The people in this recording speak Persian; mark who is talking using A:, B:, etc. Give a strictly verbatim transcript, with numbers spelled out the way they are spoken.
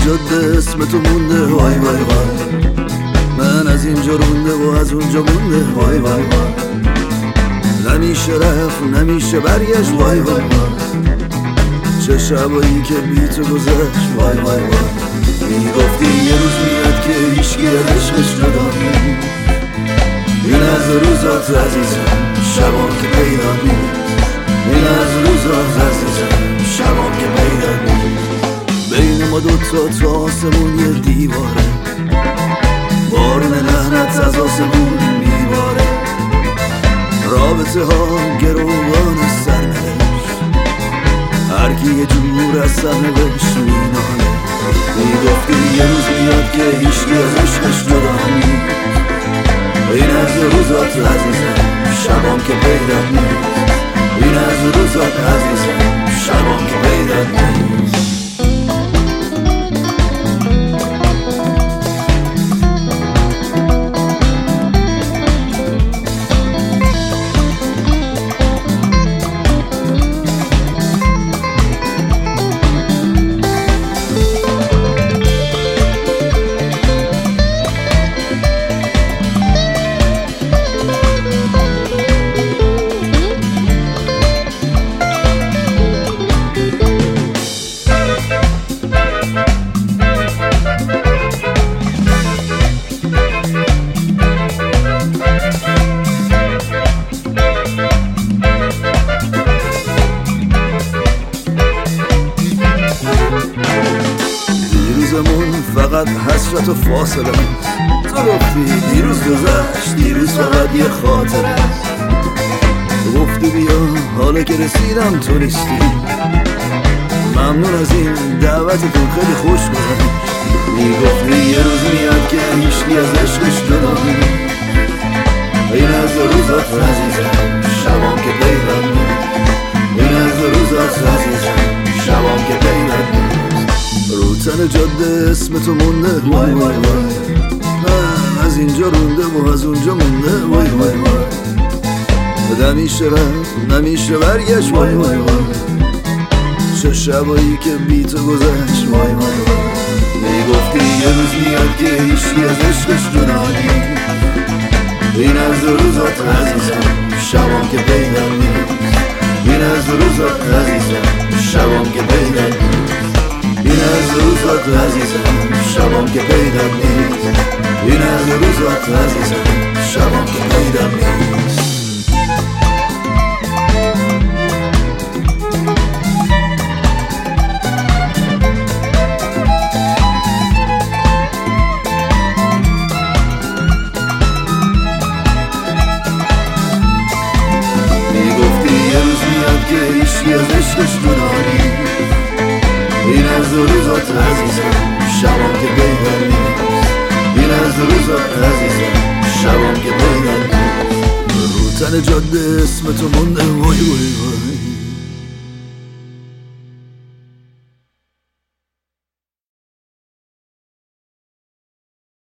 A: جاده اسم تو مونده وای وای وای. من از اینجا رونده و از اونجا مونده وای وای وای. نمیشه رفت نمیشه برگشت وای وای وای. چه شبایی که بی تو گذشت وای وای وای. میگفتی یه روز میاد که هیچکی از عشقش جدا نیست. این از روزات عزیزم شبام که پیدا نیست. این از روزات عزیزم شبام که پیدا نیست. بین ما دوتا تا آسمون یه دیواره، بارون لعنت از آسمون میباره. رابطه ها گروگان سرنوشت، هرکی یه جور از سرنوشت میناله. میگفتی یه روز میاد که هیچکی از عشقش جدا نیست. این از روزات عزیزم شبام که پیدا نیست. این از روزات عزیزم شبام که پیدا نیست. فقط حسرت و فاصله است. تو گفتی دیروز گذشت، دیروز فقط یه خاطره است. تو گفتی بیا حالا که رسیدم تو نیستی. ممنون از این دعوتتون خیلی خوش گذشت. میگفتی یه روز میاد که هیچکی از عشقش جدا نیست. این از روزات عزیزم شبام که پیدا نیست. این از روزات عزیزم شبام که پیدا نیست. رو تن جاده اسم تو مونده وای وای وای. من از اینجا رونده و از اونجا مونده وای وای وای. نمیشه رفت نمیشه برگشت وای وای وای. چه شبایی که بی تو گذشت وای وای وای. میگفتی یه روز میاد که هیچکی از عشقش جدا نیست. این از روزات عزیزم شبام که پیدا نیست. این از روزات عزیزم شبام که پیدا نیست. این از روزات عزیزم شبام که پیدا نیست. این از روزات عزیزم شبام که پیدا نیست. میگفتی یه روز میاد که هیچکی از عشقش جدا نیست. این از روزات عزیزم شبام که پیدا نیست. این از روزات عزیزم شبام که پیدا نیست. رو تن جاده اسم تو مونده وای وای وای.